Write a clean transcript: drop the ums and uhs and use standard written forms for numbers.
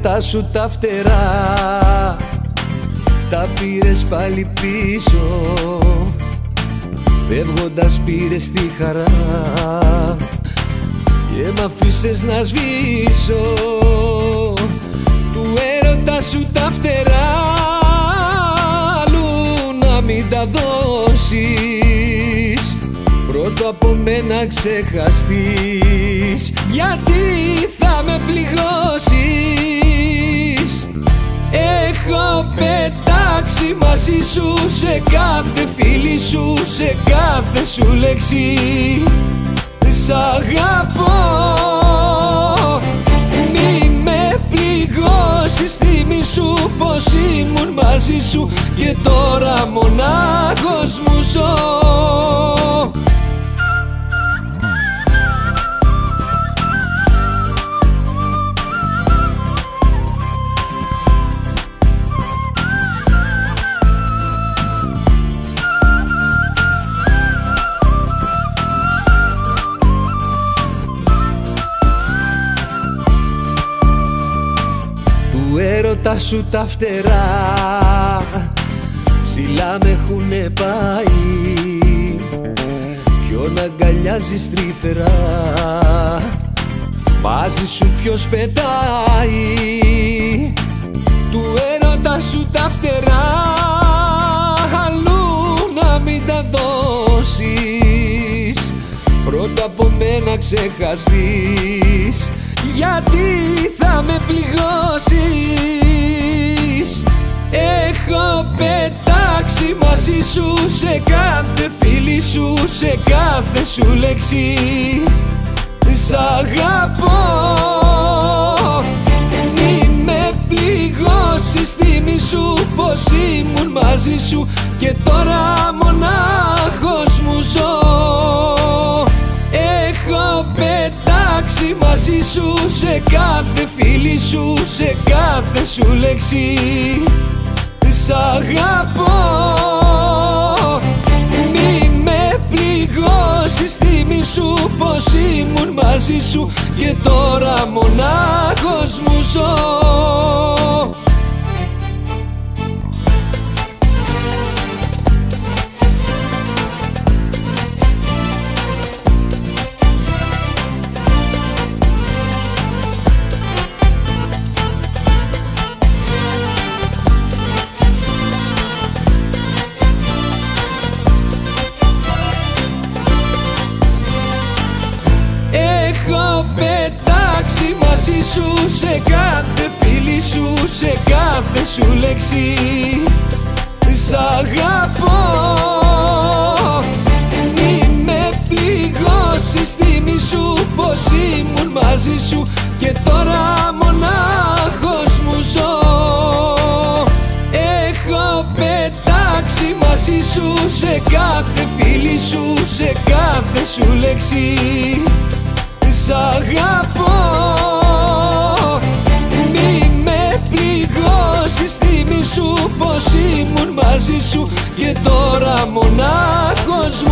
έρωτα σου τα φτερά τα πήρες πάλι πίσω, φεύγοντας πήρες τη χαρά και μ' αφήσες να σβήσω. Του έρωτα σου τα φτερά αλλού να μην τα δώσεις, πρώτο από μένα ξεχαστείς, γιατί θα με πληγώσεις. Έχω πετάξει μαζί σου σε κάθε φίλη σου, σε κάθε σου λέξη. Σ' αγαπώ, μη με πληγώσεις. Θυμήσου πως ήμουν μαζί σου και τώρα μονάχος μου ζω. Του έρωτα σου τα φτερά ψηλά με έχουνε πάει, ποιον αγκαλιάζεις τρυφερά, μαζί σου ποιος πετάει. Του έρωτα σου τα φτερά αλλού να μην τα δώσεις, πρώτα από μένα ξεχαστείς, γιατί θα με πληγώσεις. Έχω πετάξει μαζί σου σε κάθε φίλη σου, σε κάθε σου λέξη. Σ' αγαπώ, μη με πληγώσεις. Θυμήσου πως ήμουν μαζί σου και τώρα μονάχος μου ζω. Έχω πετάξει μαζί σου σε κάθε φίλη σου, σε κάθε σου λέξη. Σ' αγαπώ, μη με πληγώσεις. Θυμήσου πως ήμουν μαζί σου και τώρα μονάχος μου ζω. Έχω πετάξει μαζί σου σε κάθε φίλη σου, σε κάθε σου λέξη. Σ' αγαπώ, μη με πληγώσεις. Θυμήσου πως ήμουν μαζί σου και τώρα μονάχος μου ζω. Έχω πετάξει μαζί σου σε κάθε φίλη σου, σε κάθε σου λέξη. Σ' αγαπώ, μη με πληγώσεις. Θυμήσου πως ήμουν μαζί σου και τώρα μονάχος